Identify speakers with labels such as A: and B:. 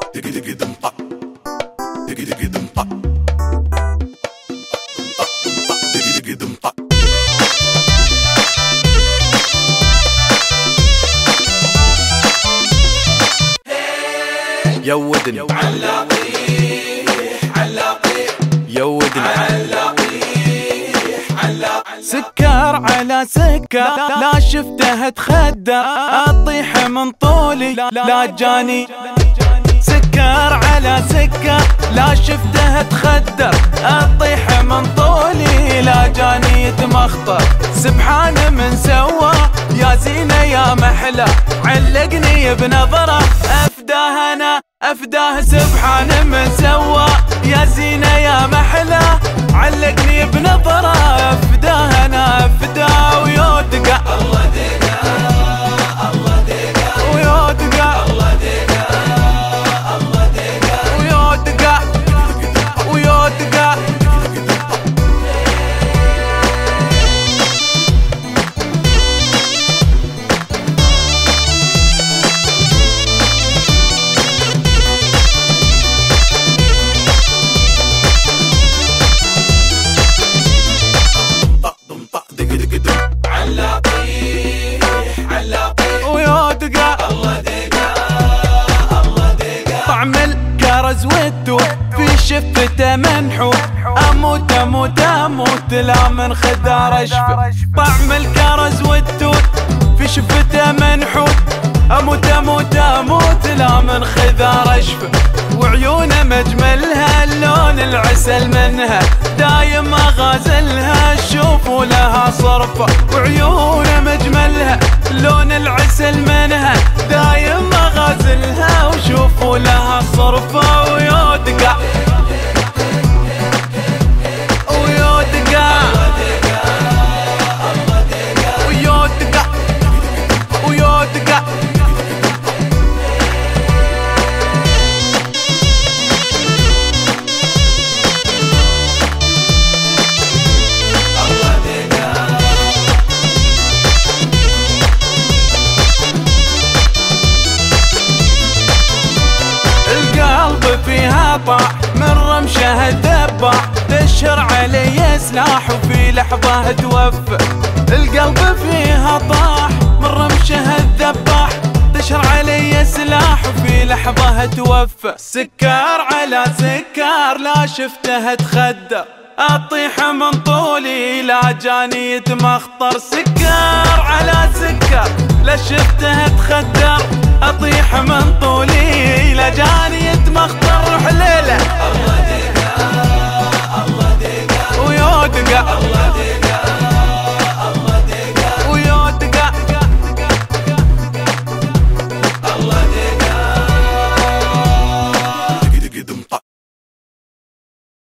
A: يا ودني علاقيح يا ودني
B: سكر على سكر لا شفته تخدر اطيح من طولي لا جاني. سكر على سكر لا شفته تخدر اطيح من طولي لا جاني يتمخطر. سبحان من سوى يا زينة يا محلى علقني بنظره افداه انا افداه. سبحان من سوى يا زينة يا محلى علقني بنظره افداه انا افداه. ويا دقا الله دقا الله دقا ويا دقا الله دقا الله دقا ويا دقا ويا دقا. طعم الكرز والتوت في شفته منحوت اموت اموت اموت لا من خدار اشفى. طعم الكرز والتوت في شفته منحوت اموت اموت اموت لا من خدار اشفى. وعيونه مجملها اللون العسل منها دايم اغازلها شوفوا لها صرفه. وعيونه مجملها اللون العسل منها دايم اغازلها وشوفوا لها صرفه. ويا دقا ويا دقا ويا دقا ويا دقا. فيها طاح من رمشه الذباح تشهر علي سلاح وفي لحظة توفى. القلب فيها طاح من رمشه الذباح تشهر علي سلاح وفي لحظة توفى. سكر على سكر لا شفته تخدر اطيح من طولي لا جاني يتمخطر. سكر على سكر لا شفته تخدر اطيح من طولي لا جاني يتمخطر. حليله